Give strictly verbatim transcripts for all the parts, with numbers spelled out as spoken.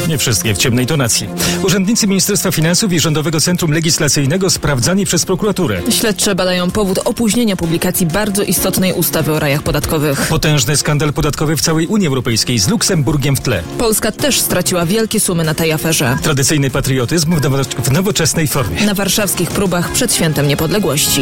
nie wszystkie w ciemnej tonacji. Urzędnicy Ministerstwa Finansów i Rządowego Centrum Legislacyjnego sprawdzani przez prokuraturę. Śledczy badają powód opóźnienia publikacji bardzo istotnej ustawy o rajach podatkowych. Potężny skandal podatkowy w całej Unii Europejskiej z Luksemburgiem w tle. Polska też straciła wielkie sumy na tej aferze. Tradycyjny patriotyzm w, nowo- w nowoczesnej formie. Na warszawskich próbach przed Świętem Niepodległości.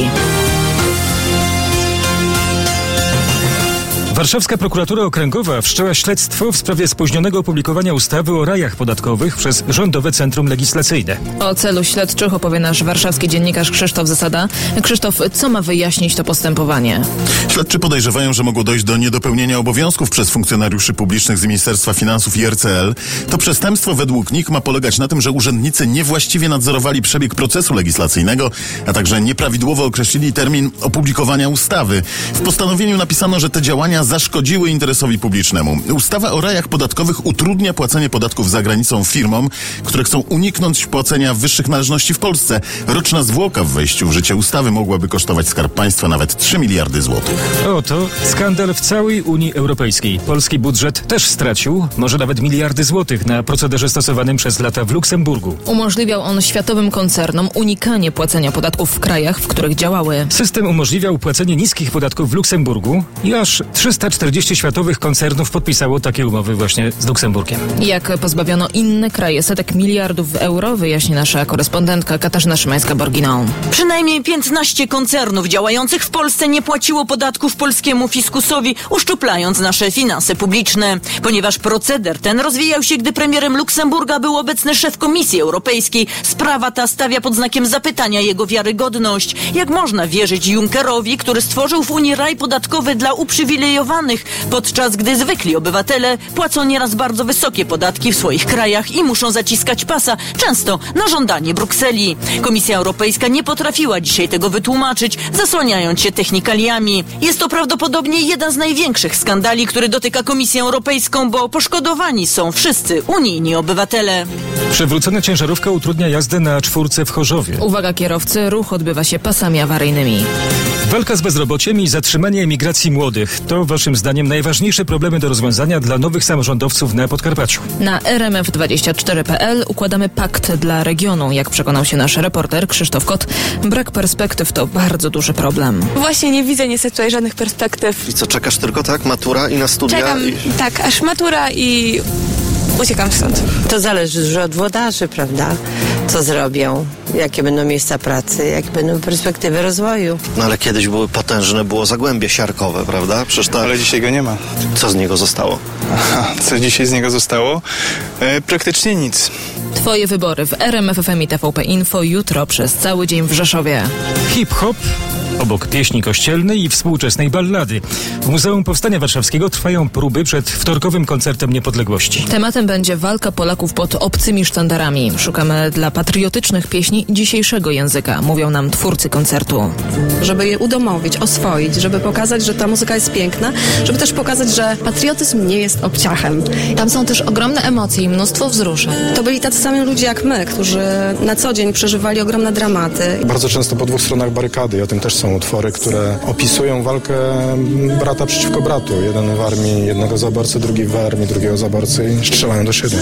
Warszawska Prokuratura Okręgowa wszczęła śledztwo w sprawie spóźnionego opublikowania ustawy o rajach podatkowych przez Rządowe Centrum Legislacyjne. O celu śledczych opowie nasz warszawski dziennikarz Krzysztof Zasada. Krzysztof, co ma wyjaśnić to postępowanie? Śledczy podejrzewają, że mogło dojść do niedopełnienia obowiązków przez funkcjonariuszy publicznych z Ministerstwa Finansów i R C L. To przestępstwo według nich ma polegać na tym, że urzędnicy niewłaściwie nadzorowali przebieg procesu legislacyjnego, a także nieprawidłowo określili termin opublikowania ustawy. W postanowieniu napisano, że te działania zaszkodziły interesowi publicznemu. Ustawa o rajach podatkowych utrudnia płacenie podatków za granicą firmom, które chcą uniknąć płacenia wyższych należności w Polsce. Roczna zwłoka w wejściu w życie ustawy mogłaby kosztować Skarb Państwa nawet trzy miliardy złotych. Oto skandal w całej Unii Europejskiej. Polski budżet też stracił, może nawet miliardy złotych na procederze stosowanym przez lata w Luksemburgu. Umożliwiał on światowym koncernom unikanie płacenia podatków w krajach, w których działały. System umożliwiał płacenie niskich podatków w Luksemburgu i aż trzysta czterdzieści światowych koncernów podpisało takie umowy właśnie z Luksemburgiem. Jak pozbawiono inne kraje setek miliardów euro, wyjaśni nasza korespondentka Katarzyna Szymańska-Borginą. Przynajmniej piętnaście koncernów działających w Polsce nie płaciło podatków polskiemu fiskusowi, uszczuplając nasze finanse publiczne. Ponieważ proceder ten rozwijał się, gdy premierem Luksemburga był obecny szef Komisji Europejskiej, sprawa ta stawia pod znakiem zapytania jego wiarygodność. Jak można wierzyć Junckerowi, który stworzył w Unii raj podatkowy dla uprzywilejowanych, podczas gdy zwykli obywatele płacą nieraz bardzo wysokie podatki w swoich krajach i muszą zaciskać pasa, często na żądanie Brukseli. Komisja Europejska nie potrafiła dzisiaj tego wytłumaczyć, zasłaniając się technikaliami. Jest to prawdopodobnie jeden z największych skandali, który dotyka Komisję Europejską, bo poszkodowani są wszyscy unijni obywatele. Przywrócona ciężarówka utrudnia jazdę na czwórce w Chorzowie. Uwaga kierowcy, ruch odbywa się pasami awaryjnymi. Walka z bezrobociem i zatrzymanie emigracji młodych to waszym zdaniem najważniejsze problemy do rozwiązania dla nowych samorządowców na Podkarpaciu. Na R M F dwadzieścia cztery kropka P L układamy pakt dla regionu. Jak przekonał się nasz reporter Krzysztof Kot, brak perspektyw to bardzo duży problem. Właśnie nie widzę niestety tutaj żadnych perspektyw. I co, czekasz tylko, tak? Matura i na studia? Czekam, i... tak, aż matura i uciekam stąd. To zależy dużo od włodarzy, prawda? Co zrobią, jakie będą miejsca pracy, jakie będą perspektywy rozwoju. No ale kiedyś były potężne, było Zagłębie Siarkowe, prawda? Przecież ta... Ale dzisiaj go nie ma. Co z niego zostało? Aha, co dzisiaj z niego zostało? E, praktycznie nic. Twoje wybory w R M F F M i T V P Info jutro przez cały dzień w Rzeszowie. Hip-hop obok pieśni kościelnej i współczesnej ballady. W Muzeum Powstania Warszawskiego trwają próby przed wtorkowym koncertem Niepodległości. Tematem będzie walka Polaków pod obcymi sztandarami. Szukamy dla patriotycznych pieśni dzisiejszego języka, mówią nam twórcy koncertu. Żeby je udomowić, oswoić, żeby pokazać, że ta muzyka jest piękna, żeby też pokazać, że patriotyzm nie jest obciachem. Tam są też ogromne emocje i mnóstwo wzruszeń. To byli tacy sami ludzie jak my, którzy na co dzień przeżywali ogromne dramaty. Bardzo często po dwóch stronach barykady, o tym też są utwory, które opisują walkę brata przeciwko bratu. Jeden w armii jednego zaborcy, drugi w armii drugiego zaborcy i strzelają do siebie.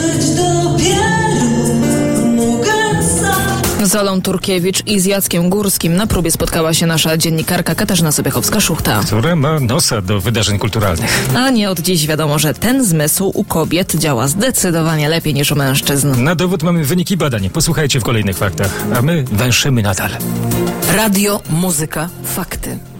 Z Olą Turkiewicz i z Jackiem Górskim na próbie spotkała się nasza dziennikarka Katarzyna Sobiechowska-Szuchta. Która ma nosa do wydarzeń kulturalnych. A nie od dziś wiadomo, że ten zmysł u kobiet działa zdecydowanie lepiej niż u mężczyzn. Na dowód mamy wyniki badań. Posłuchajcie w kolejnych faktach, a my węszymy nadal. Radio, muzyka, fakty.